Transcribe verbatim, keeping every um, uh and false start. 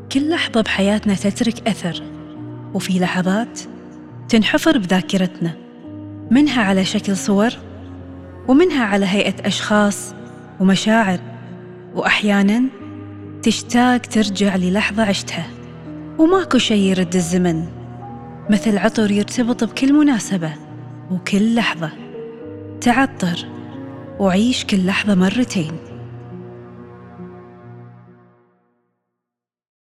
كل لحظة بحياتنا تترك أثر، وفي لحظات تنحفر بذاكرتنا، منها على شكل صور، ومنها على هيئة أشخاص ومشاعر، وأحياناً تشتاق ترجع للحظة عشتها. وماكو شي يرد الزمن مثل عطر يرتبط بكل مناسبة وكل لحظة. تعطر وعيش كل لحظة مرتين.